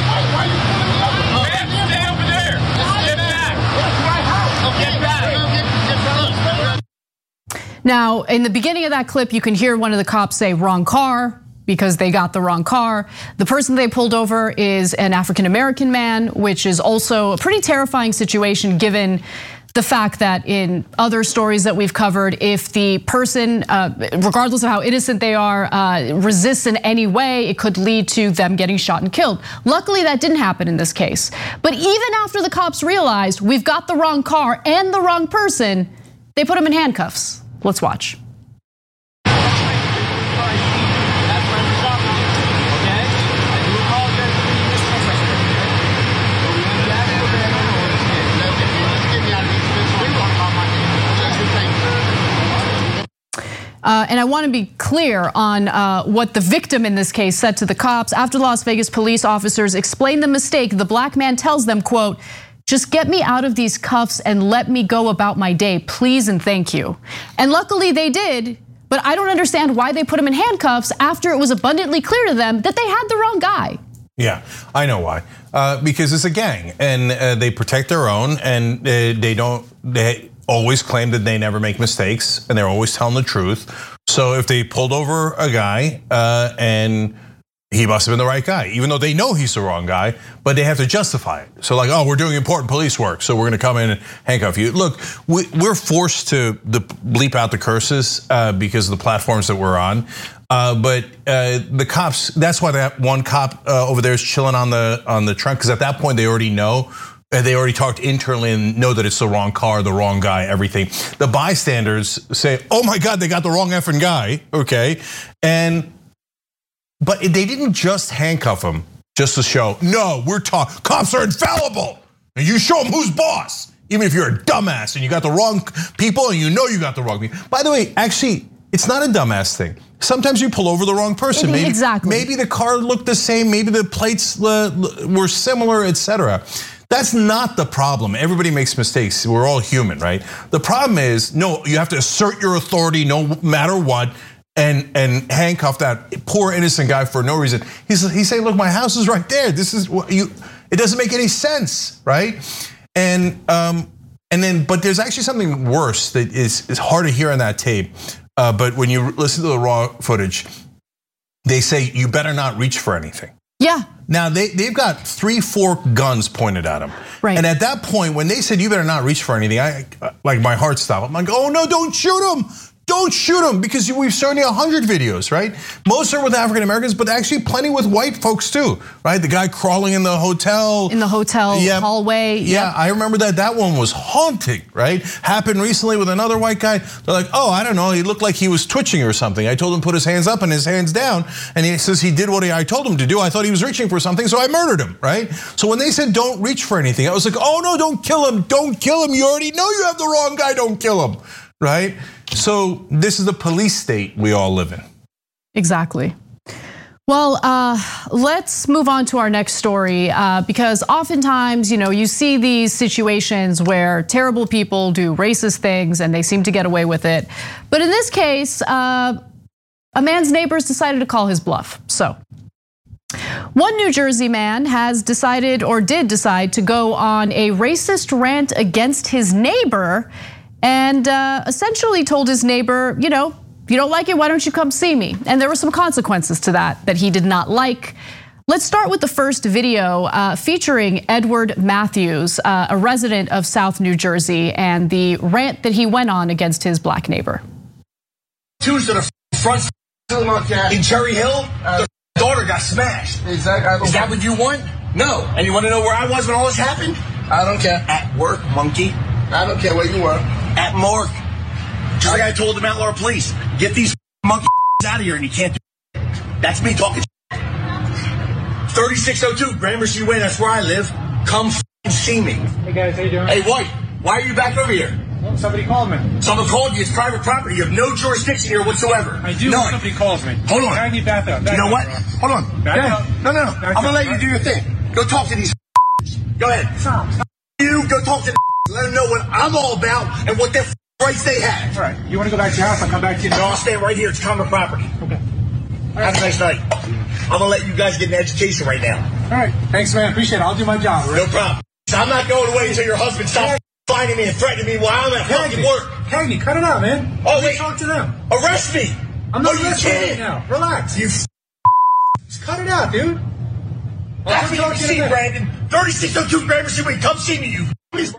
Stay over there. Get back. Get back. Now, in the beginning of that clip, you can hear one of the cops say wrong car, because they got the wrong car. The person they pulled over is an African-American man, which is also a pretty terrifying situation given the fact that in other stories that we've covered, if the person, regardless of how innocent they are, resists in any way, it could lead to them getting shot and killed. Luckily, that didn't happen in this case. But even after the cops realized we've got the wrong car and the wrong person, they put him in handcuffs. Let's watch. Uh, and I want to be clear on uh, what the victim in this case said to the cops. After the Las Vegas police officers explained the mistake, the black man tells them, quote, "Just get me out of these cuffs and let me go about my day, please and thank you." And luckily they did, but I don't understand why they put him in handcuffs after it was abundantly clear to them that they had the wrong guy. Yeah, I know why. Uh, because it's a gang and uh, they protect their own and they, they don't, they always claim that they never make mistakes and they're always telling the truth. So if they pulled over a guy uh, and he must have been the right guy, even though they know he's the wrong guy, but they have to justify it. So like, oh, we're doing important police work, so we're gonna come in and handcuff you. Look, we're forced to bleep out the curses because of the platforms that we're on. But the cops, that's why that one cop over there is chilling on the on the trunk, because at that point they already know. They already talked internally and know that it's the wrong car, the wrong guy, everything. The bystanders say, oh my God, they got the wrong effing guy, okay? And, but they didn't just handcuff him. just to show, no, we're talking, cops are infallible. And you show them who's boss. Even if you're a dumbass and you got the wrong people and you know you got the wrong people. By the way, actually, it's not a dumbass thing. Sometimes you pull over the wrong person. Maybe, exactly. Maybe the car looked the same, maybe the plates were similar, et cetera. That's not the problem. Everybody makes mistakes. We're all human, right? The problem is, no, you have to assert your authority no matter what and and handcuff that poor innocent guy for no reason. He's he's saying, look, my house is right there. This is what you, it doesn't make any sense, right? And um, and then, but there's actually something worse that is, is hard to hear on that tape. Uh, but when you listen to the raw footage, they say you better not reach for anything. Yeah. Now they they've got three, four guns pointed at him. Right. And at that point, when they said you better not reach for anything, I like my heart stopped. I'm like, oh no, don't shoot him. Don't shoot them, because we've shown you a hundred videos, right? Most are with African Americans, but actually plenty with white folks too, right? The guy crawling in the hotel. In the hotel yep. hallway. Yeah, yep. I remember that. That one was haunting, right? Happened recently with another white guy. They're like, oh, I don't know, he looked like he was twitching or something. I told him to put his hands up and his hands down, and he says he did what I told him to do. I thought he was reaching for something, so I murdered him, right? So when they said don't reach for anything, I was like, oh no, don't kill him, don't kill him. You already know you have the wrong guy, don't kill him, right? So this is the police state we all live in. Exactly. Well, uh, let's move on to our next story uh, because oftentimes, you know, you see these situations where terrible people do racist things and they seem to get away with it. But in this case, uh, a man's neighbors decided to call his bluff. So one New Jersey man has decided or did decide to go on a racist rant against his neighbor and uh, essentially told his neighbor, you know, if you don't like it, why don't you come see me? And there were some consequences to that that he did not like. Let's start with the first video uh, featuring Edward Matthews, uh, a resident of South New Jersey, and the rant that he went on against his black neighbor. Tuesday, the front in Cherry Hill, the daughter got smashed. Exactly. Is that what you want? No. And you want to know where I was when all this happened? I don't care. At work, monkey. I don't care where you were. At morgue. Just like I told the Mount Laurel police, get these monkey out of here, and you can't do it. That's me talking. thirty-six oh two Gramercy Way, that's where I live. Come see me. Hey guys, how you doing? Hey, White, why are you back over here? Well, somebody called me. Someone called you. It's private property. You have no jurisdiction here whatsoever. I do. None. Somebody calls me. Hold on. I need back up. You know what? Hold on. Back no, up. no, no, no. Back I'm gonna up. let you do your thing. Go talk to these. Go ahead. Stop. Stop. You go talk to the. Let them know what I'm all about and what their rights they have. All right. You want to go back to your house? I'll come back to you. No, I'll stay right here. It's common property. Okay. Have a nice night. I'm gonna let you guys get an education right now. All right. Thanks, man. Appreciate it. I'll do my job. Right? No problem. I'm not going away until your husband stops finding me and threatening me while I'm at fucking work. Cagney, cut it out, man. Oh, Let me wait. talk to them. Arrest me. I'm not oh, you arresting you kidding? now. Relax. You. Just cut it out, dude. That's what you see, Brandon. thirty-six oh two Gramercy Way. Come see me, you.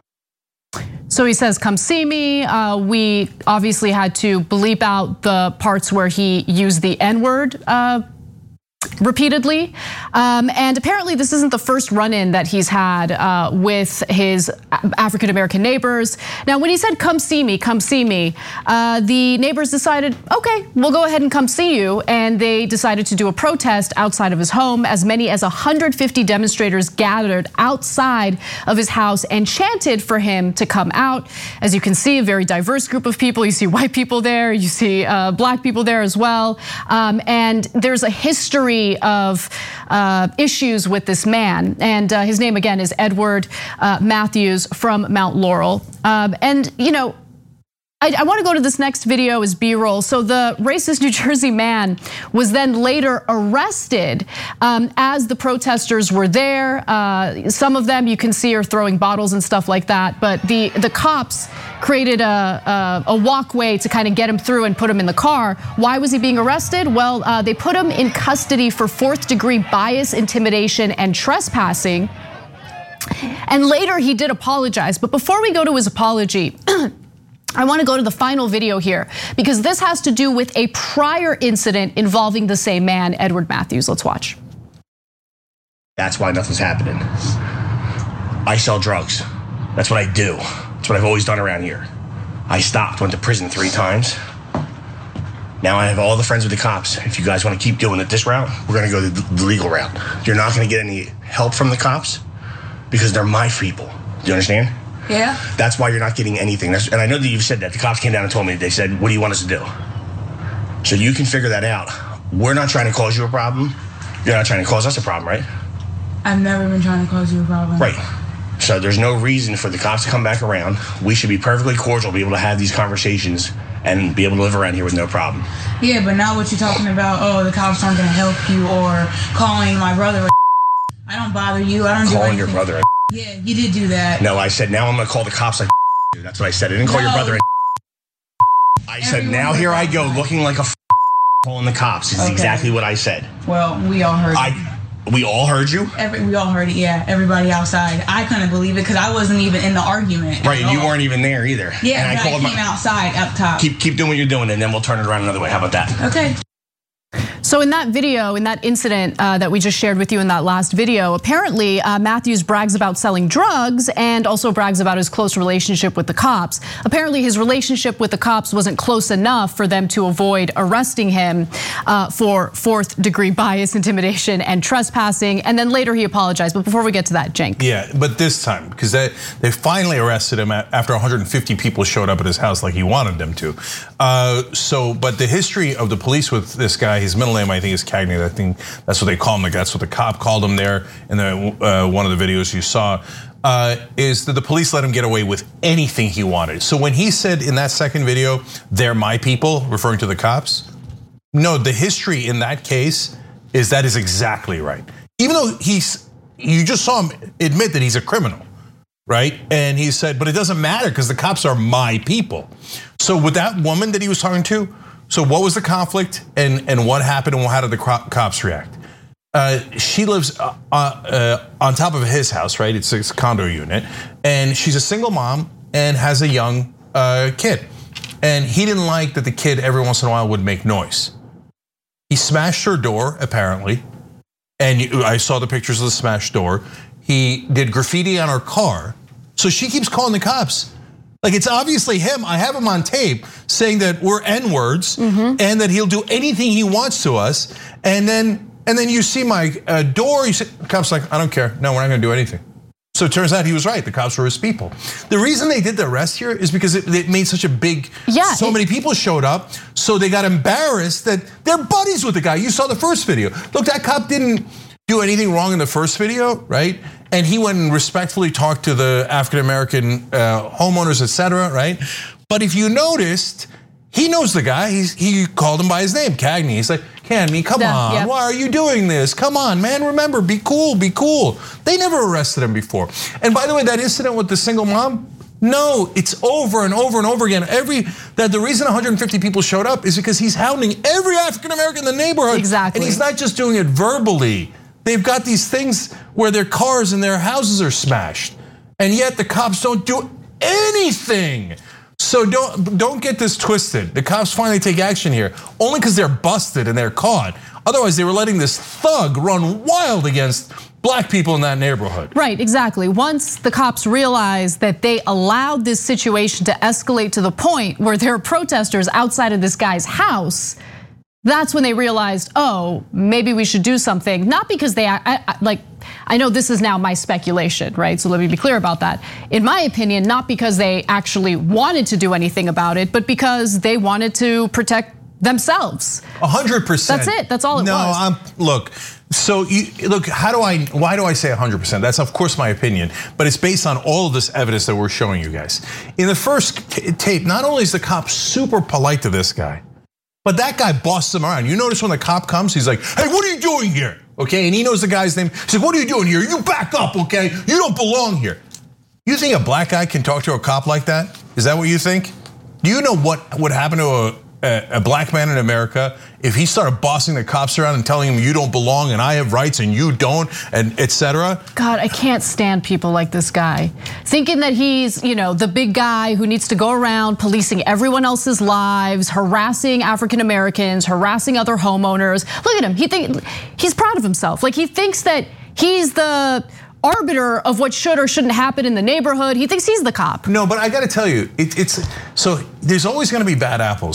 So he says, come see me. Uh, we obviously had to bleep out the parts where he used the N-word uh, repeatedly. Um, and apparently this isn't the first run-in that he's had uh, with his African-American neighbors. Now, when he said, come see me, come see me, uh, the neighbors decided, okay, we'll go ahead and come see you. And they decided to do a protest outside of his home. As many as one hundred fifty demonstrators gathered outside of his house and chanted for him to come out. As you can see, a very diverse group of people. You see white people there, you see uh, black people there as well. Um, and there's a history of uh, issues with this man, and uh, his name again is Edward uh, Matthews from Mount Laurel. Um, and you know, I, I want to go to this next video as B-roll. So the racist New Jersey man was then later arrested um, as the protesters were there. Uh, some of them you can see are throwing bottles and stuff like that. But the the cops created a, a, a walkway to kind of get him through and put him in the car. Why was he being arrested? Well, uh, they put him in custody for fourth degree bias, intimidation, and trespassing. And later he did apologize. But before we go to his apology, I want to go to the final video here because this has to do with a prior incident involving the same man, Edward Matthews. Let's watch. That's why nothing's happening. I sell drugs. That's what I do. That's what I've always done around here. I stopped, went to prison three times. Now I have all the friends with the cops. If you guys want to keep doing it this route, we're going to go the, the legal route. You're not going to get any help from the cops because they're my people. Do you understand? Yeah. That's why you're not getting anything. That's, and I know that you've said that. The cops came down and told me. They said, what do you want us to do? So you can figure that out. We're not trying to cause you a problem. You're not trying to cause us a problem, right? I've never been trying to cause you a problem. Right. So there's no reason for the cops to come back around. We should be perfectly cordial, be able to have these conversations and be able to live around here with no problem. Yeah, but now what you're talking about, oh, the cops aren't going to help you, or calling my brother. I don't bother you. I don't do anything. Calling your brother. Yeah, you did do that. No, I said, now I'm going to call the cops like That's what I said. I didn't call no. your brother I said, Everyone now here I go looking like a calling the cops. Is okay. exactly what I said. Well, we all heard I. it. We all heard you? Every, we all heard it, yeah. Everybody outside. I couldn't believe it because I wasn't even in the argument. Right, and you weren't even there either. Yeah, and I, I called came my, outside up top. Keep keep doing what you're doing, and then we'll turn it around another way. How about that? Okay. So in that video, in that incident uh, that we just shared with you in that last video, apparently uh, Matthews brags about selling drugs and also brags about his close relationship with the cops. Apparently his relationship with the cops wasn't close enough for them to avoid arresting him uh, for fourth degree bias, intimidation, and trespassing. And then later he apologized. But before we get to that, Cenk. Yeah, but this time, because they, they finally arrested him after one hundred fifty people showed up at his house like he wanted them to. Uh, so, but the history of the police with this guy, his middle name I think is Cagney. I think that's what they call him. That's what the cop called him there in the uh, one of the videos you saw. Uh, is that the police let him get away with anything he wanted. So when he said in that second video, "They're my people," referring to the cops, no, the history in that case is that is exactly right. Even though he's, you just saw him admit that he's a criminal, right? And he said, but it doesn't matter because the cops are my people. So with that woman that he was talking to. So what was the conflict and, and what happened and how did the cops react? Uh, she lives uh, uh, on top of his house, right? It's a condo unit. And she's a single mom and has a young uh, kid. And he didn't like that the kid every once in a while would make noise. He smashed her door, apparently. And I saw the pictures of the smashed door. He did graffiti on her car. So she keeps calling the cops. Like it's obviously him. I have him on tape saying that we're N-words mm-hmm. and that he'll do anything he wants to us. And then and then you see my uh, door, you say, the cops like, I don't care. No, we're not gonna do anything. So it turns out he was right. The cops were his people. The reason they did the arrest here is because it, it made such a big, yeah, so it, many people showed up. So they got embarrassed that they're buddies with the guy. You saw the first video. Look, that cop didn't do anything wrong in the first video, right? And he went and respectfully talked to the African-American uh, homeowners, et cetera, right? But if you noticed, he knows the guy. He's, he called him by his name, Cagney. He's like, Cagney, come yeah, on, yeah. why are you doing this? Come on, man, remember, be cool, be cool. They never arrested him before. And by the way, that incident with the single mom, no, it's over and over and over again. Every that the reason one hundred fifty people showed up is because he's hounding every African-American in the neighborhood. Exactly. And he's not just doing it verbally. They've got these things where their cars and their houses are smashed. And yet the cops don't do anything. So don't, don't get this twisted. The cops finally take action here, only because they're busted and they're caught. Otherwise, they were letting this thug run wild against black people in that neighborhood. Right, exactly. Once the cops realized that they allowed this situation to escalate to the point where there are protesters outside of this guy's house, that's when they realized, oh, maybe we should do something. Not because they, I, I, like, I know this is now my speculation, right? So let me be clear about that. In my opinion, not because they actually wanted to do anything about it, but because they wanted to protect themselves. A hundred percent. That's it, that's all it no, was. No, I'm, look, so you, look, how do I, why do I say a hundred percent? That's of course my opinion, but it's based on all of this evidence that we're showing you guys. In the first tape, not only is the cop super polite to this guy, but that guy bossed him around. You notice when the cop comes, he's like, hey, what are you doing here? Okay, and he knows the guy's name. He's like, what are you doing here? You back up, okay? You don't belong here. You think a black guy can talk to a cop like that? Is that what you think? Do you know what would happen to a, a, a black man in America if he started bossing the cops around and telling him you don't belong and I have rights and you don't, and et cetera? God, I can't stand people like this guy. Thinking that he's, you know, the big guy who needs to go around policing everyone else's lives, harassing African Americans, harassing other homeowners. Look at him, he think, he's proud of himself. Like he thinks that he's the arbiter of what should or shouldn't happen in the neighborhood. He thinks he's the cop. No, but I gotta tell you, it, it's, so there's always gonna be bad apples.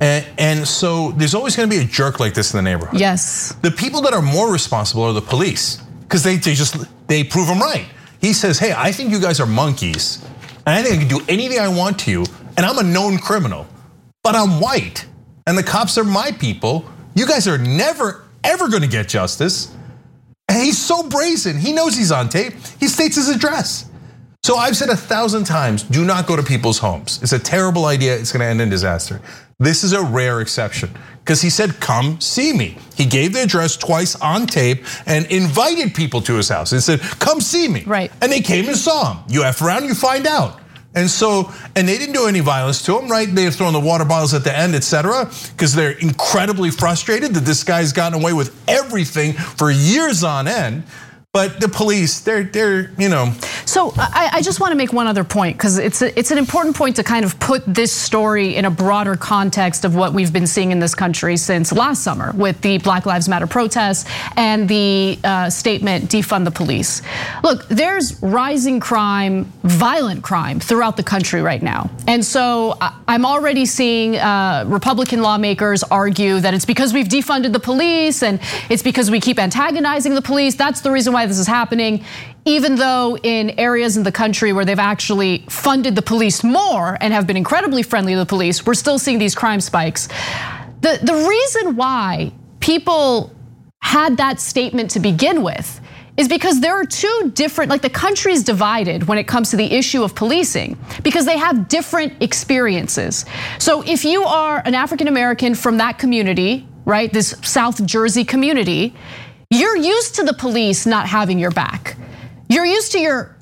And, and so there's always gonna be a jerk like this in the neighborhood. Yes. The people that are more responsible are the police, because they, they just, they prove them right. He says, hey, I think you guys are monkeys, and I think I can do anything I want to you, and I'm a known criminal, but I'm white, and the cops are my people. You guys are never, ever gonna get justice. And he's so brazen, he knows he's on tape. He states his address. So I've said a thousand times, do not go to people's homes. It's a terrible idea, it's gonna end in disaster. This is a rare exception, because he said, come see me. He gave the address twice on tape and invited people to his house and said, come see me. Right. And they came and saw him. You F around, you find out. And so, and they didn't do any violence to him, right? They have thrown the water bottles at the end, et cetera, because they're incredibly frustrated that this guy's gotten away with everything for years on end. But the police, they're, they're, you know. So I, I just want to make one other point, because it's a, it's an important point to kind of put this story in a broader context of what we've been seeing in this country since last summer with the Black Lives Matter protests and the uh, statement, defund the police. Look, there's rising crime, violent crime throughout the country right now. And so I'm already seeing uh, Republican lawmakers argue that it's because we've defunded the police and it's because we keep antagonizing the police. That's the reason why this is happening, even though in areas in the country where they've actually funded the police more and have been incredibly friendly to the police, we're still seeing these crime spikes. The, the reason why people had that statement to begin with is because there are two different, like the country's divided when it comes to the issue of policing, because they have different experiences. So if you are an African American from that community, right, this South Jersey community, you're used to the police not having your back. You're used to your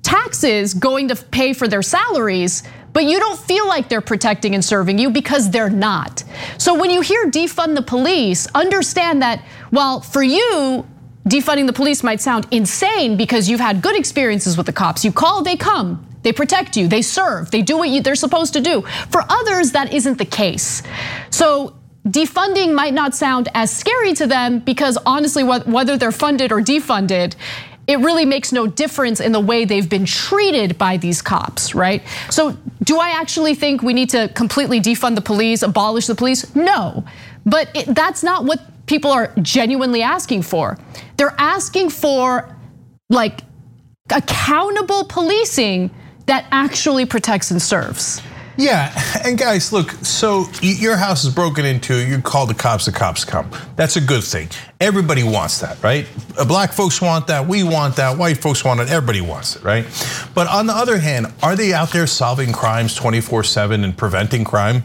taxes going to pay for their salaries, but you don't feel like they're protecting and serving you because they're not. So when you hear defund the police, understand that while for you, defunding the police might sound insane because you've had good experiences with the cops. You call, they come, they protect you, they serve, they do what you, they're supposed to do. For others, that isn't the case. So defunding might not sound as scary to them because honestly, whether they're funded or defunded, it really makes no difference in the way they've been treated by these cops, right? So do I actually think we need to completely defund the police, abolish the police? No, but it, that's not what people are genuinely asking for. They're asking for like accountable policing that actually protects and serves. Yeah, and guys, look, so your house is broken into, you call the cops, the cops come. That's a good thing. Everybody wants that, right? Black folks want that, we want that, white folks want it, everybody wants it, right? But on the other hand, are they out there solving crimes twenty-four seven and preventing crime?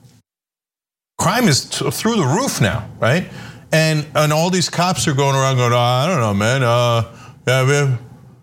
Crime is through the roof now, right? And and all these cops are going around going, oh, I don't know, man, uh, yeah, man.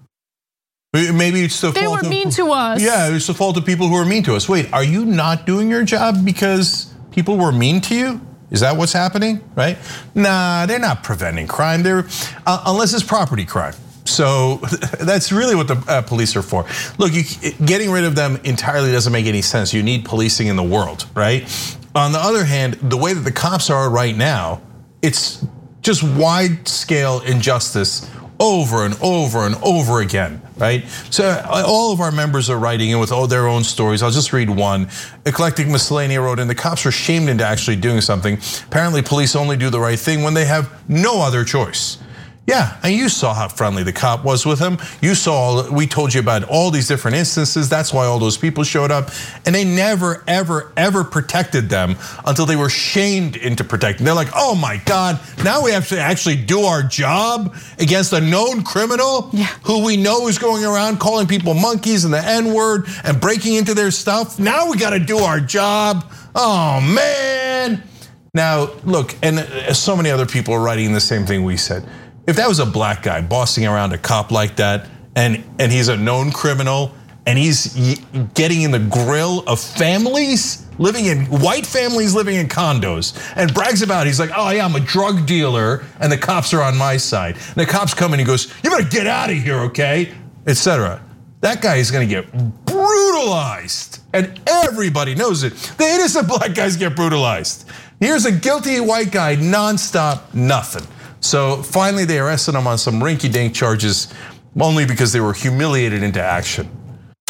Maybe it's the they fault were of, mean to us. Yeah, it's the fault of people who are mean to us. Wait, are you not doing your job because people were mean to you? Is that what's happening, right? Nah, they're not preventing crime. They're uh, unless it's property crime. So that's really what the uh, police are for. Look, you, getting rid of them entirely doesn't make any sense. You need policing in the world, right? On the other hand, the way that the cops are right now, it's just wide scale injustice over and over and over again, right? So all of our members are writing in with all their own stories. I'll just read one. Eclectic Miscellanea wrote in, the cops are shamed into actually doing something. Apparently police only do the right thing when they have no other choice. Yeah, and you saw how friendly the cop was with him. You saw, we told you about all these different instances. That's why all those people showed up. And they never, ever, ever protected them until they were shamed into protecting. They're like, oh my God, now we have to actually do our job against a known criminal yeah. who we know is going around calling people monkeys and the N word and breaking into their stuff. Now we gotta do our job. Oh man. Now, look, and so many other people are writing the same thing we said. If that was a black guy bossing around a cop like that, and, and he's a known criminal, and he's getting in the grill of families living in, white families living in condos, and brags about it, he's like, oh yeah, I'm a drug dealer, and the cops are on my side. And the cops come and he goes, you better get out of here, okay? et cetera. That guy is gonna get brutalized, and everybody knows it. The innocent black guys get brutalized. Here's a guilty white guy, nonstop, nothing. So finally they arrested him on some rinky-dink charges only because they were humiliated into action.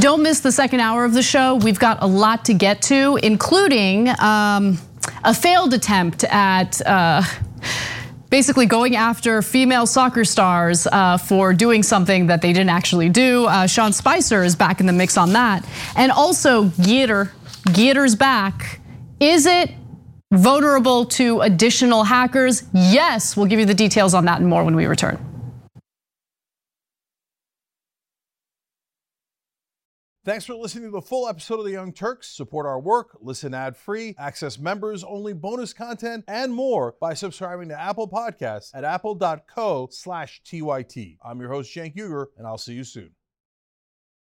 Don't miss the second hour of the show. We've got a lot to get to, including um, a failed attempt at uh, basically going after female soccer stars uh, for doing something that they didn't actually do. Uh, Sean Spicer is back in the mix on that. And also Getter, Getter's back. Is it vulnerable to additional hackers? Yes, we'll give you the details on that and more when we return. Thanks for listening to the full episode of The Young Turks. Support our work, listen ad-free, access members-only bonus content, and more by subscribing to Apple Podcasts at apple dot co slash T Y T. I'm your host, Cenk Uygur, and I'll see you soon.